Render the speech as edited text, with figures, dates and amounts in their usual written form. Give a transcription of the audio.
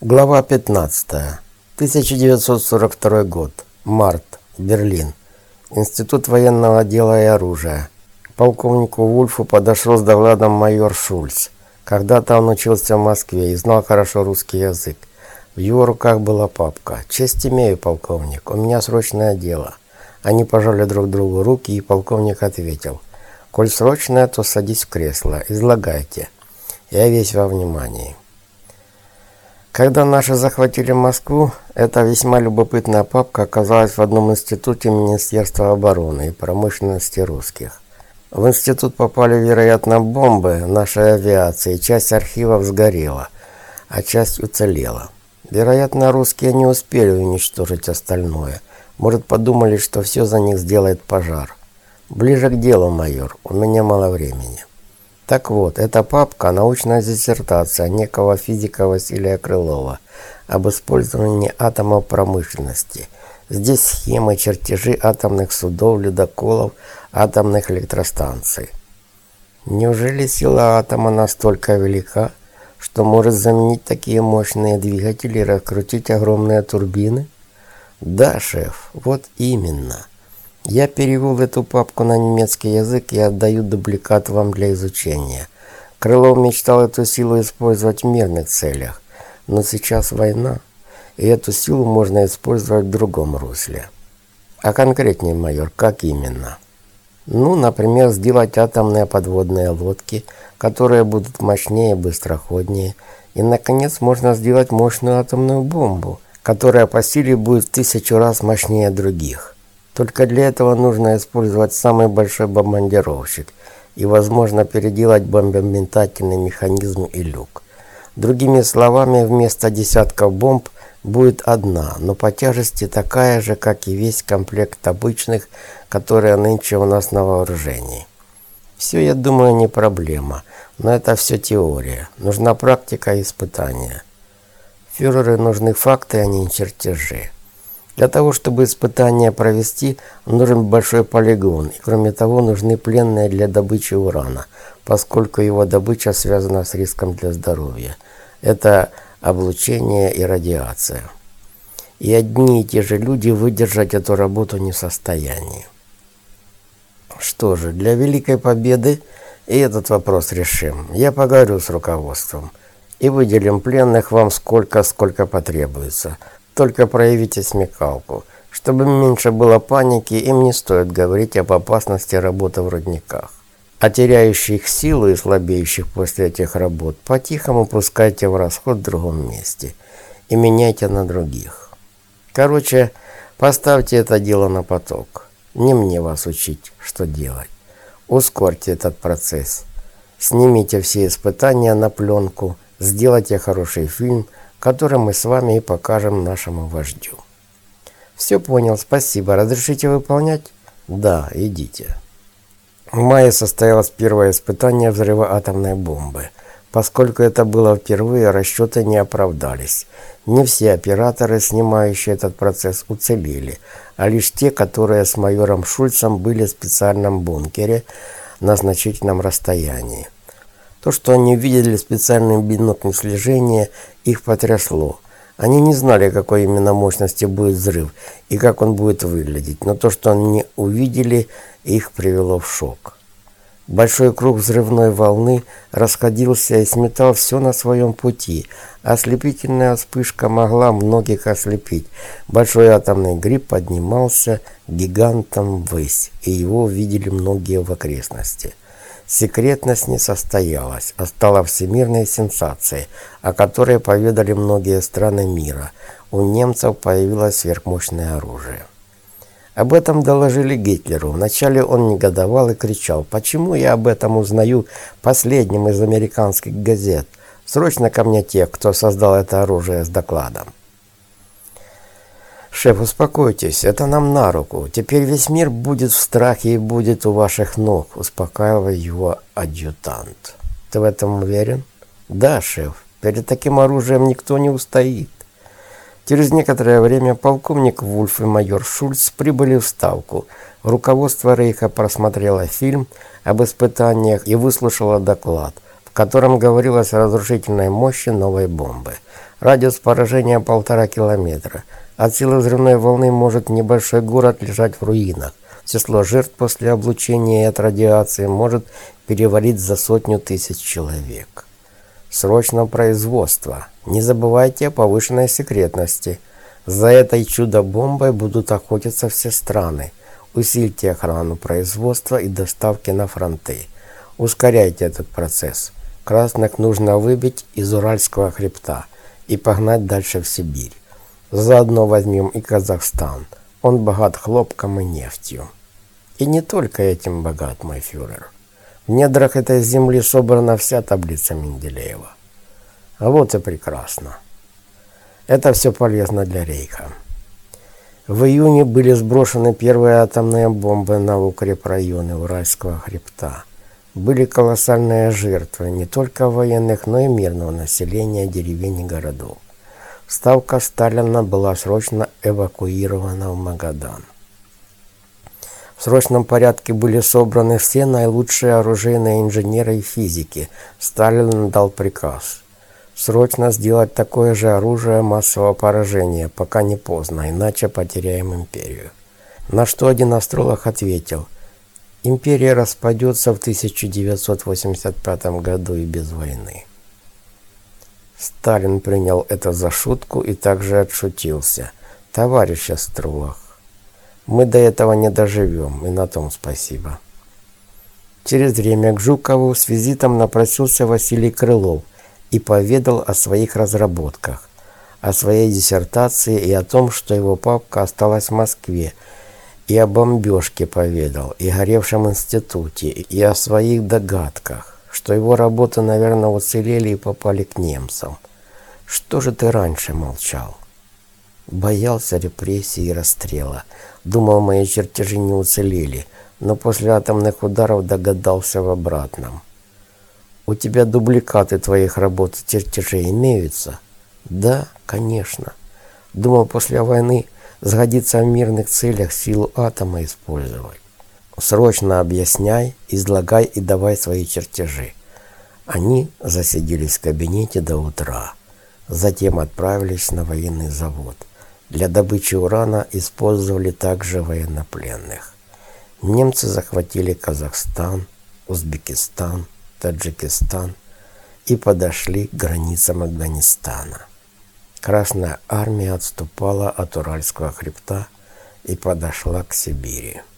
Глава 15. 1942 год. Март. Берлин. Институт военного дела и оружия. К полковнику Вульфу подошел с докладом майор Шульц. Когда-то он учился в Москве и знал хорошо русский язык. В его руках была папка. «Честь имею, полковник, у меня срочное дело». Они пожали друг другу руки, и полковник ответил: «Коль срочное, то садись в кресло, излагайте. Я весь во внимании». Когда наши захватили Москву, эта весьма любопытная папка оказалась в одном институте Министерства обороны и промышленности русских. В институт попали, вероятно, бомбы нашей авиации, часть архивов сгорела, а часть уцелела. Вероятно, русские не успели уничтожить остальное. Может, подумали, что все за них сделает пожар. Ближе к делу, майор, у меня мало времени. Так вот, эта папка – научная диссертация некого физика Василия Крылова об использовании атома в промышленности. Здесь схемы, чертежи атомных судов, ледоколов, атомных электростанций. Неужели сила атома настолько велика, что может заменить такие мощные двигатели и раскрутить огромные турбины? Да, шеф, вот именно. Я перевел эту папку на немецкий язык и отдаю дубликат вам для изучения. Крылов мечтал эту силу использовать в мирных целях, но сейчас война, и эту силу можно использовать в другом русле. А конкретнее, майор, как именно? Ну, например, сделать атомные подводные лодки, которые будут мощнее и быстроходнее, и, наконец, можно сделать мощную атомную бомбу, которая по силе будет в 1000 раз мощнее других. Только для этого нужно использовать самый большой бомбардировщик и, возможно, переделать бомбометательный механизм и люк. Другими словами, вместо десятков бомб будет одна, но по тяжести такая же, как и весь комплект обычных, которые нынче у нас на вооружении. Все, я думаю, не проблема, но это все теория. Нужна практика и испытания. Фюреру нужны факты, а не чертежи. Для того, чтобы испытания провести, нужен большой полигон, и кроме того нужны пленные для добычи урана, поскольку его добыча связана с риском для здоровья. Это облучение и радиация. И одни и те же люди выдержать эту работу не в состоянии. Что же, для великой победы и этот вопрос решим. Я поговорю с руководством и выделим пленных вам сколько потребуется. Только проявите смекалку. Чтобы меньше было паники, им не стоит говорить об опасности работы в рудниках. А теряющих силу и слабеющих после этих работ по-тихому пускайте в расход в другом месте и меняйте на других. Короче, поставьте это дело на поток. Не мне вас учить, что делать. Ускорьте этот процесс. Снимите все испытания на пленку, сделайте хороший фильм, который мы с вами и покажем нашему вождю. Все понял, спасибо. Разрешите выполнять? Да, идите. В мае состоялось первое испытание взрыва атомной бомбы. Поскольку это было впервые, расчеты не оправдались. Не все операторы, снимающие этот процесс, уцелели, а лишь те, которые с майором Шульцем были в специальном бункере на значительном расстоянии. То, что они видели специальным биноклем слежения, их потрясло. Они не знали, какой именно мощности будет взрыв и как он будет выглядеть, но то, что они увидели, их привело в шок. Большой круг взрывной волны расходился и сметал все на своем пути. Ослепительная вспышка могла многих ослепить. Большой атомный гриб поднимался гигантом ввысь, и его увидели многие в окрестности. Секретность не состоялась, а стала всемирной сенсацией, о которой поведали многие страны мира. У немцев появилось сверхмощное оружие. Об этом доложили Гитлеру. Вначале он негодовал и кричал: «Почему я об этом узнаю последним из американских газет? Срочно ко мне тех, кто создал это оружие, с докладом». «Шеф, успокойтесь, это нам на руку. Теперь весь мир будет в страхе и будет у ваших ног», — успокаивал его адъютант. «Ты в этом уверен?» «Да, шеф, перед таким оружием никто не устоит». Через некоторое время полковник Вульф и майор Шульц прибыли в Ставку. Руководство Рейха просмотрело фильм об испытаниях и выслушало доклад, в котором говорилось о разрушительной мощи новой бомбы. Радиус поражения 1,5 километра. От силы взрывной волны может небольшой город лежать в руинах. Число жертв после облучения и от радиации может перевалить за 100 000 человек. Срочно производство. Не забывайте о повышенной секретности. За этой чудо-бомбой будут охотиться все страны. Усильте охрану производства и доставки на фронты. Ускоряйте этот процесс. Красных нужно выбить из Уральского хребта и погнать дальше в Сибирь. Заодно возьмем и Казахстан. Он богат хлопком и нефтью. И не только этим богат, мой фюрер. В недрах этой земли собрана вся таблица Менделеева. А вот и прекрасно. Это все полезно для Рейха. В июне были сброшены первые атомные бомбы на укрепрайоны Уральского хребта. Были колоссальные жертвы не только военных, но и мирного населения деревень и городов. Ставка Сталина была срочно эвакуирована в Магадан. В срочном порядке были собраны все наилучшие оружейные инженеры и физики. Сталин дал приказ срочно сделать такое же оружие массового поражения, пока не поздно, иначе потеряем империю. На что один астролог ответил: империя распадется в 1985 году и без войны. Сталин принял это за шутку и также отшутился: товарищ астролог, мы до этого не доживем, и на том спасибо. Через время к Жукову с визитом напросился Василий Крылов и поведал о своих разработках, о своей диссертации и о том, что его папка осталась в Москве, и о бомбежке поведал, и о горевшем институте, и о своих догадках, что его работы, наверное, уцелели и попали к немцам. Что же ты раньше молчал? Боялся репрессий и расстрела. Думал, мои чертежи не уцелели, но после атомных ударов догадался в обратном. У тебя дубликаты твоих работ и чертежей имеются? Да, конечно. Думал, после войны сгодится в мирных целях силу атома использовать. Срочно объясняй, излагай и давай свои чертежи. Они засиделись в кабинете до утра. Затем отправились на военный завод. Для добычи урана использовали также военнопленных. Немцы захватили Казахстан, Узбекистан, Таджикистан и подошли к границам Афганистана. Красная армия отступала от Уральского хребта и подошла к Сибири.